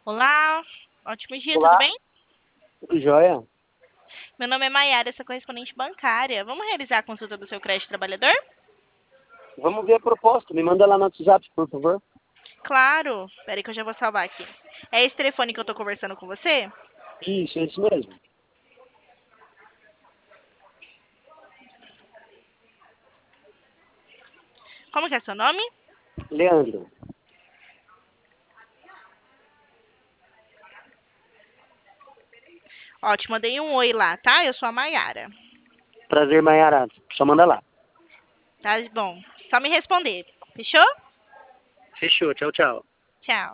Olá, ótimo dia, tudo Olá, bem? tudo jóia? Meu nome é Maiara, sou correspondente bancária. Vamos realizar a consulta do seu crédito trabalhador? Vamos ver a proposta. Me manda lá no WhatsApp, por favor. Claro. Espera aí que eu já vou salvar aqui. É esse telefone que eu tô conversando com você? Isso, é isso mesmo. Como que é seu nome? Leandro, Ó, te mandei um oi lá, tá? Eu sou a Maiara. prazer, Maiara. Só manda lá. Tá bom. Só me responder. Fechou? Fechou, tchau, tchau. Tchau.